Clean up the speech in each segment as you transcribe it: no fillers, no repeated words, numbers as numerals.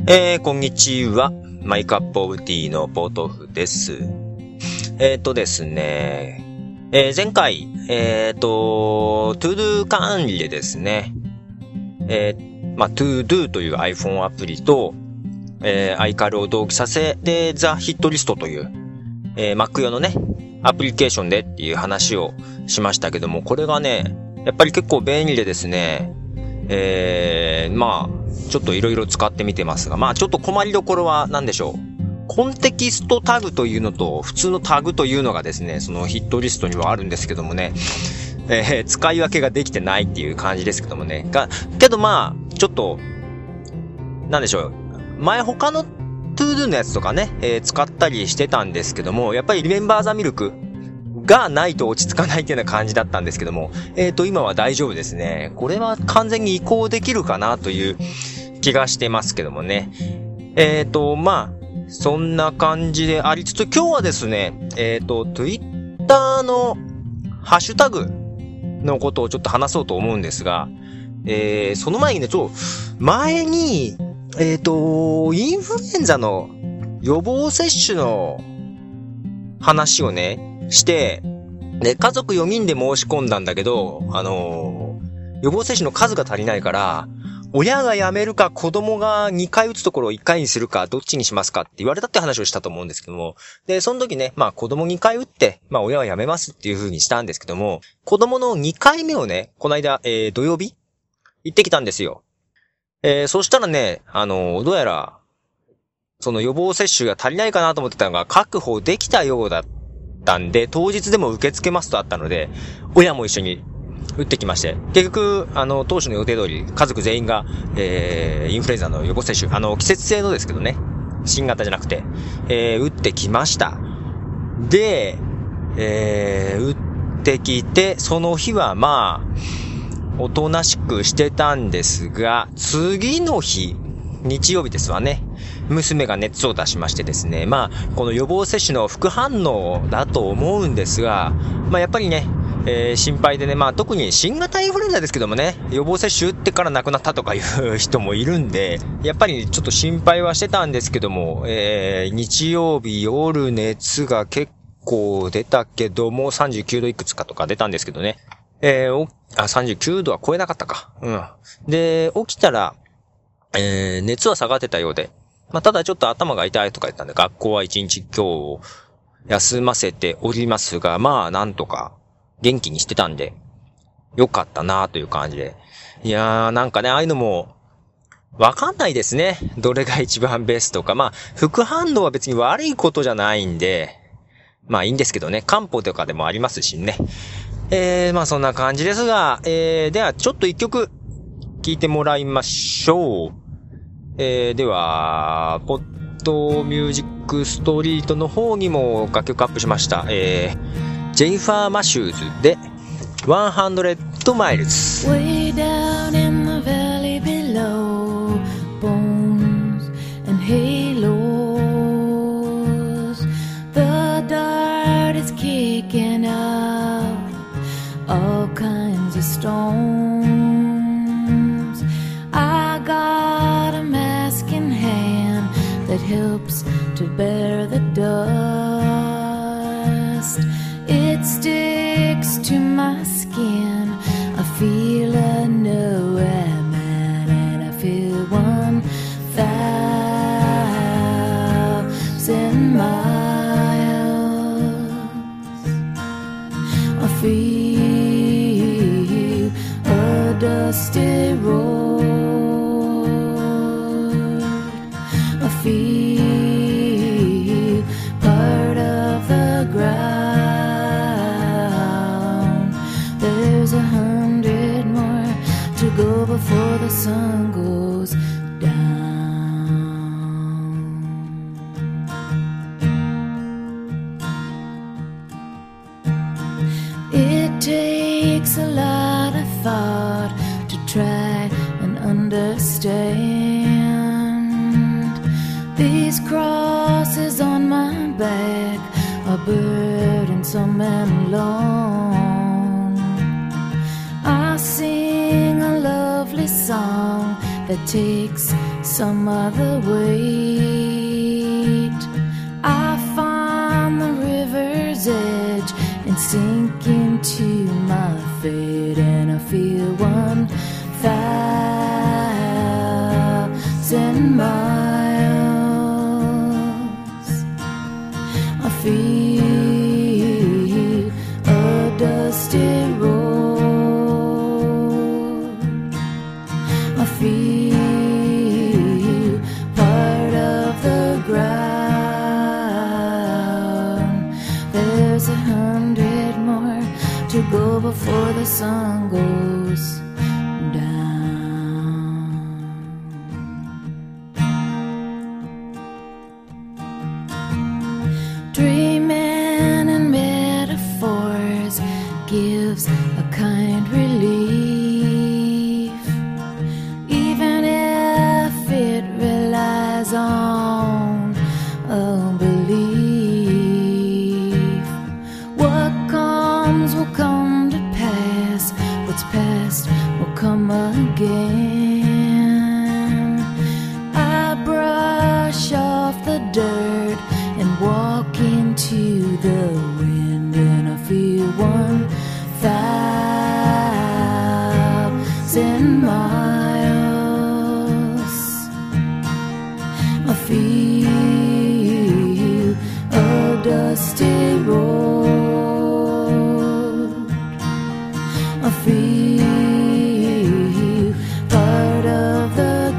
こんにちは。マイカップオブティーのポートフです。ですね、前回、トゥードゥ管理でですね、トゥードゥという iPhone アプリと、iCal を同期させ、で、ザ・ヒットリストという、Mac 用のね、アプリケーションでっていう話をしましたけども、これがね、やっぱり結構便利でですね、ちょっといろいろ使ってみてますが、ちょっと困りどころは何でしょう。コンテキストタグというのと普通のタグというのがですね、そのヒットリストにはあるんですけどもね、使い分けができてないっていう感じですけどもね。けどちょっと、なんでしょう。前他のトゥードゥのやつとかね、使ったりしてたんですけども、やっぱりリメンバーザミルクがないと落ち着かないっていうような感じだったんですけども、今は大丈夫ですね。これは完全に移行できるかなという気がしてますけどもね。そんな感じでありつつ、今日はですね、Twitter のハッシュタグのことをちょっと話そうと思うんですが、その前にね、前に、インフルエンザの予防接種の話をね、して、で、家族4人で申し込んだんだけど、予防接種の数が足りないから、親が辞めるか子供が2回打つところを1回にするかどっちにしますかって言われたって話をしたと思うんですけども。で、その時ね、子供2回打って、親は辞めますっていう風にしたんですけども、子供の2回目をね、この間、土曜日行ってきたんですよ。そしたらね、どうやら、その予防接種が足りないかなと思ってたのが確保できたようだったんで、当日でも受け付けますとあったので、親も一緒に打ってきまして、結局、当初の予定通り、家族全員が、インフルエンザの予防接種、季節性のですけどね、新型じゃなくて、打ってきました。で、打ってきて、その日はおとなしくしてたんですが、次の日、日曜日ですわね。娘が熱を出しましてですね、この予防接種の副反応だと思うんですが、やっぱりね、心配でね、特に新型インフルエンザですけどもね、予防接種打ってから亡くなったとかいう人もいるんで、やっぱりちょっと心配はしてたんですけども、日曜日夜熱が結構出たけども、39度いくつかとか出たんですけどね、39度は超えなかったか。で、起きたら、熱は下がってたようで、ただちょっと頭が痛いとか言ったんで、学校は一日今日休ませておりますが、なんとか元気にしてたんで、よかったなという感じで。いやー、なんかね、ああいうのも、わかんないですね。どれが一番ベストか。副反応は別に悪いことじゃないんで、いいんですけどね、漢方とかでもありますしね。そんな感じですが、では、ちょっと一曲、聴いてもらいましょう。では、ポッドミュージックストリートの方にも楽曲アップしました。ジェニファー・マシューズで100 miles Way down in the valley below, bones and halos, the dart is kicking out all kinds of stones. I got a mask in hand that helps to bear the dust. It sticks to my skin. I feel I know I'm at, and I feel 1,000 miles. I feel a dusty road. I feel part of the ground. There's 100 more to go before the sun goes down. It takes a lot of thought to try and understand. These crosses on my back are burdensome and long. I sing a lovely song that takes some other way. I find the river's edge and sink into my fate, and I feel 1,000 miles. I feel a dusty road. I feel part of the ground. There's 100 more to go before the sun goes down. Dreaming in metaphors gives a kind relief, even if it relies on a belief. What comes will come to pass, what's past will come again. I brush off the dirt and walk into the wind, and I feel 1,000 miles. I feel a dusty road. I feel part of the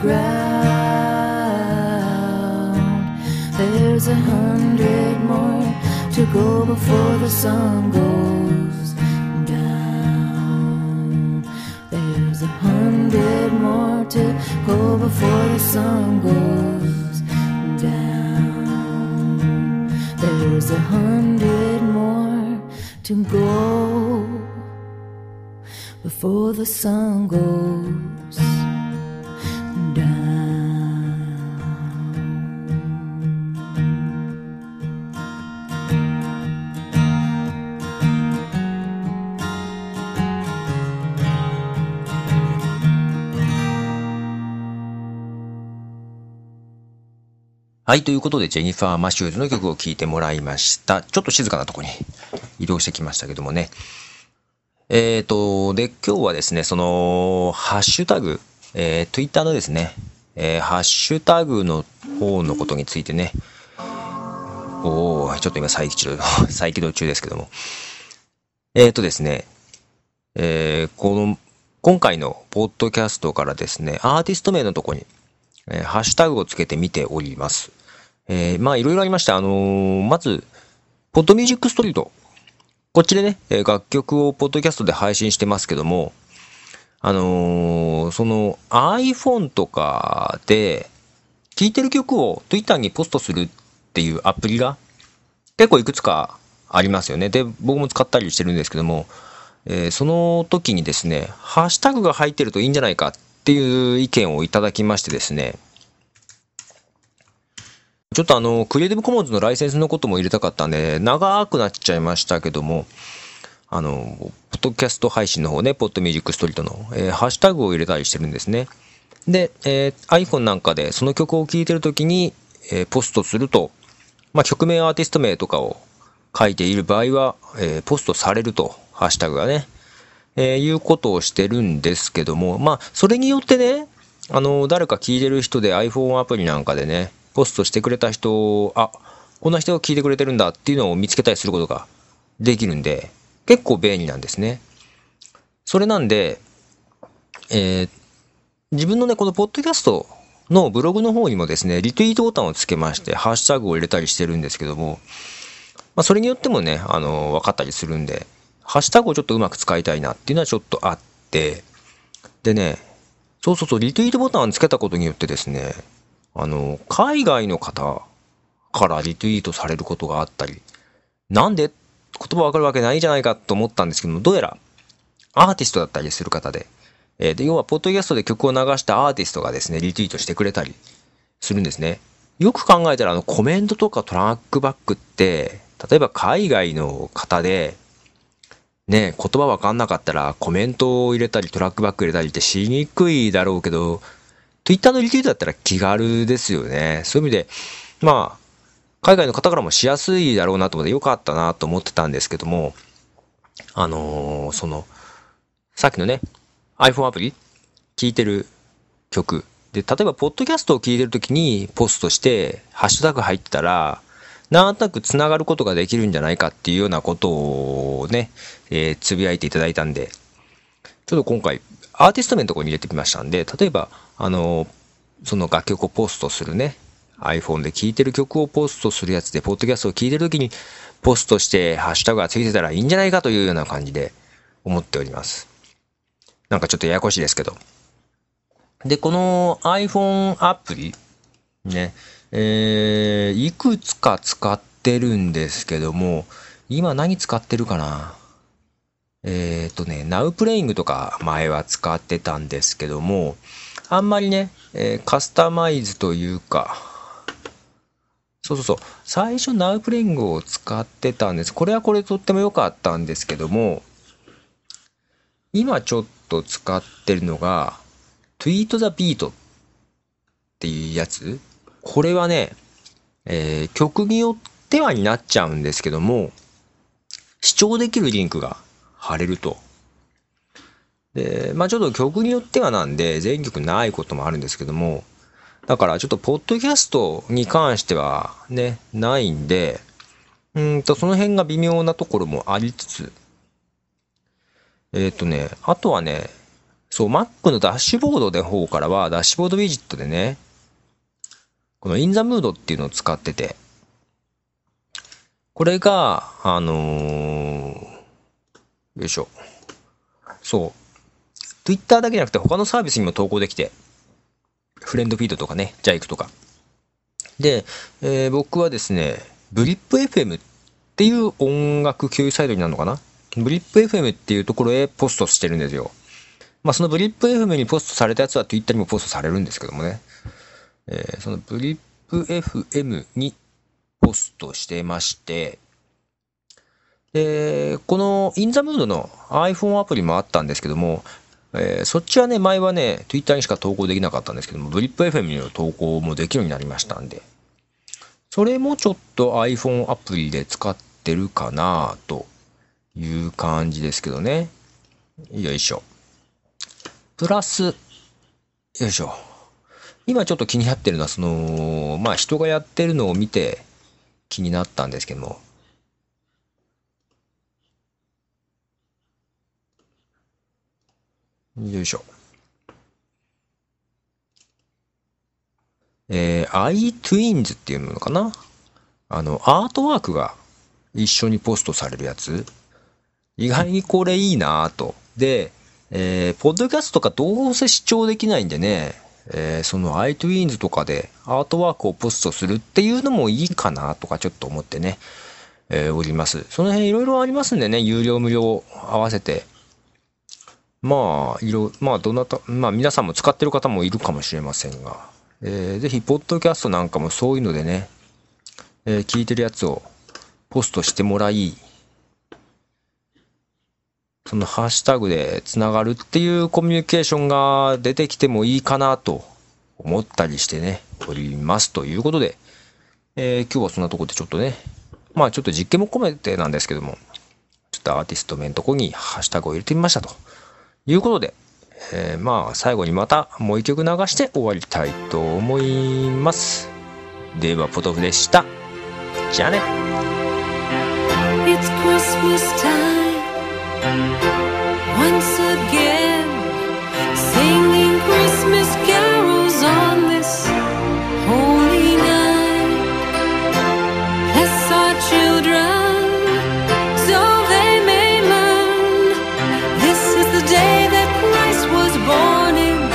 ground. There's 100 more to go before the sun goes down. There's 100 more to go before the sun goes down. There's 100 more to go before the sun goes down. はい、ということでジェニファー・マシューズの曲を聴いてもらいました。ちょっと静かなところに移動してきましたけどもね。で、今日はですね、その、ハッシュタグ、Twitter のですね、ハッシュタグの方のことについてね、ちょっと今再起動中ですけども。ですね、今回のポッドキャストからですね、アーティスト名のとこに、ハッシュタグをつけてみております。まあいろいろありました。まず、ポッドミュージックストリート。こっちでね、楽曲をポッドキャストで配信してますけども、その iPhone とかで聴いてる曲を Twitter にポストするっていうアプリが結構いくつかありますよね。で、僕も使ったりしてるんですけども、その時にですね、ハッシュタグが入ってるといいんじゃないかっていう意見をいただきましてですね、ちょっとクリエイティブコモンズのライセンスのことも入れたかったんで、長くなっちゃいましたけども、ポッドキャスト配信の方ね、ポッドミュージックストリートの、ハッシュタグを入れたりしてるんですね。で、iPhone なんかでその曲を聴いてるときに、ポストすると、まあ、曲名、アーティスト名とかを書いている場合は、ポストされると、ハッシュタグがね、いうことをしてるんですけども、まあ、それによってね、誰か聴いてる人で iPhone アプリなんかでね、ポストしてくれた人を、こんな人が聴いてくれてるんだっていうのを見つけたりすることができるんで、結構便利なんですね。それなんで、自分のね、このポッドキャストのブログの方にもですね、リツイートボタンをつけまして、ハッシュタグを入れたりしてるんですけども、まあ、それによってもね、分かったりするんで、ハッシュタグをちょっとうまく使いたいなっていうのはちょっとあって、でね、そう、リツイートボタンをつけたことによってですね、海外の方からリツイートされることがあったり、なんで言葉わかるわけないじゃないかと思ったんですけども、どうやらアーティストだったりする方で、要はポッドキャストで曲を流したアーティストがですね、リツイートしてくれたりするんですね。よく考えたらコメントとかトラックバックって、例えば海外の方で、ね、言葉わかんなかったらコメントを入れたりトラックバック入れたりってしにくいだろうけど、 Twitter のリツイートだったら気軽ですよね。そういう意味で、まあ、海外の方からもしやすいだろうなと思ってよかったなと思ってたんですけども、さっきのね、iPhone アプリ聞いてる曲で、例えば、ポッドキャストを聞いてるときにポストして、ハッシュタグ入ったら、なんとなく繋がることができるんじゃないかっていうようなことをね、つぶやいていただいたんで、ちょっと今回、アーティスト名のところに入れてみましたんで、例えば、その楽曲をポストするね、iPhone で聴いてる曲をポストするやつで、ポッドキャストを聴いてるときにポストしてハッシュタグがついてたらいいんじゃないかというような感じで思っております。なんかちょっとややこしいですけど。で、この iPhone アプリ、ね、いくつか使ってるんですけども、今何使ってるかなNow Playing とか前は使ってたんですけども、あんまりね、カスタマイズというか、最初 Now Playing を使ってたんです。これはこれとっても良かったんですけども、今ちょっと使ってるのが、Tweet the Beat っていうやつ。これはね、曲によってはになっちゃうんですけども、視聴できるリンクが貼れると。で、まあちょっと曲によってはなんで、全曲ないこともあるんですけども、だからちょっとポッドキャストに関してはね、ないんで、その辺が微妙なところもありつつ、あとはね、Mac のダッシュボードの方からは、ダッシュボードウィジットでね、この In the Mood っていうのを使ってて、これが、よいしょ。Twitter だけじゃなくて他のサービスにも投稿できて、フレンドフィードとかね、ジャイクとか。で、僕はですね、ブリップ FM っていう音楽共有サイトになるのかな？ブリップ FM っていうところへポストしてるんですよ。まあそのブリップ FM にポストされたやつは Twitter にもポストされるんですけどもね。そのブリップ FM にポストしてまして、この In the Mood の iPhone アプリもあったんですけども、そっちはね、前はね、Twitter にしか投稿できなかったんですけども、ブリップ FM にの投稿もできるようになりましたんで、それもちょっと iPhone アプリで使ってるかなという感じですけどね。よいしょ。プラス、よいしょ。今ちょっと気になってるのは、まあ人がやってるのを見て気になったんですけども、よいしょ。iTwins っていうのかな？アートワークが一緒にポストされるやつ。意外にこれいいなぁと。で、ポッドキャストとかどうせ視聴できないんでね、その iTwins とかでアートワークをポストするっていうのもいいかなとかちょっと思ってね、おります。その辺いろいろありますんでね、有料無料合わせて。まあ、皆さんも使ってる方もいるかもしれませんが、ぜひ、ポッドキャストなんかもそういうのでね、聞いてるやつをポストしてもらい、そのハッシュタグでつながるっていうコミュニケーションが出てきてもいいかなと思ったりしてね、おりますということで、今日はそんなところでちょっとね、まあちょっと実験も込めてなんですけども、ちょっとアーティスト名のところにハッシュタグを入れてみましたということで、まあ最後にまたもう一曲流して終わりたいと思います。ではポトフでした。じゃあね。 It's Christmas time once again, singing Christmas carols on this holy night. Bless our children so they may learn this is the day that Christ was born in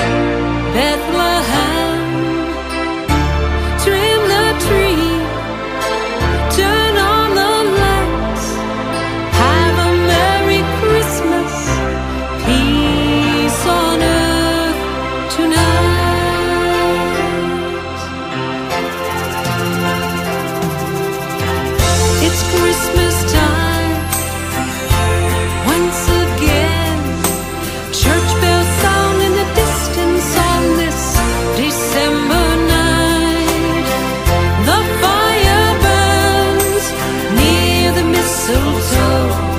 Bethlehem. Trim the tree, turn on go.